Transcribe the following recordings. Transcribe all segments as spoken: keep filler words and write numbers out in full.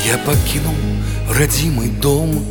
Я покинул родимый дом,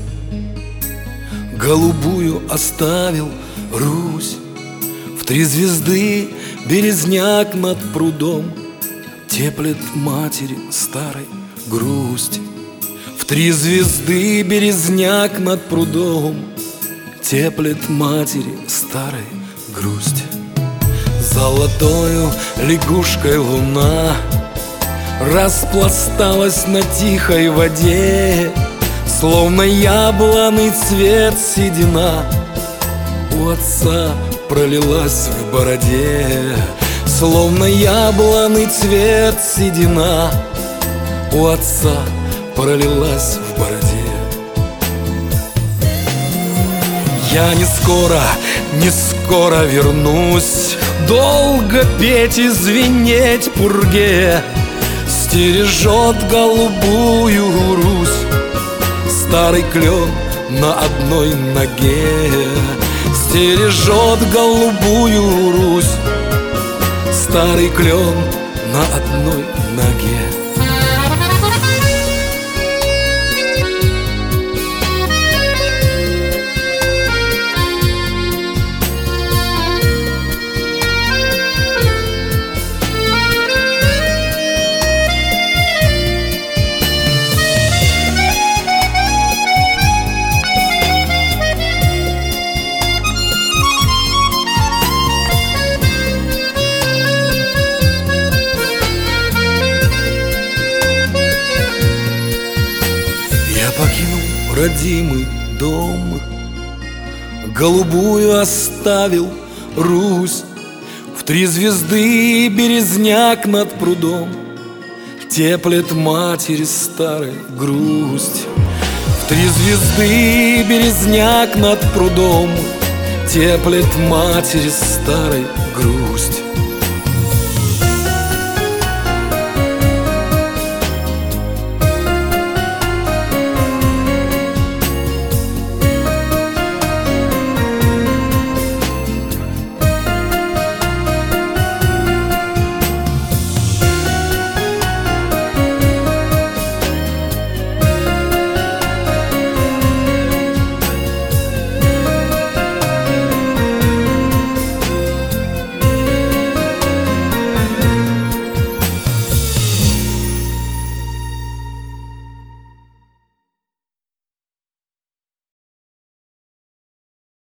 голубую оставил Русь. В три звезды березняк над прудом теплит матери старой грусть. В три звезды березняк над прудом теплит матери старой грусть. Золотою лягушкой луна распласталась на тихой воде, словно яблоный цвет седина у отца пролилась в бороде. Словно яблоный цвет седина у отца пролилась в бороде. Я не скоро, не скоро вернусь, долго петь и звенеть пурге. Стережет голубую Русь старый клен на одной ноге. Стережет голубую Русь старый клен на одной ноге. Я покинул родимый дом, голубую оставил Русь. В три звезды березняк над прудом теплит матери старой грусть. В три звезды березняк над прудом теплит матери старой грусть.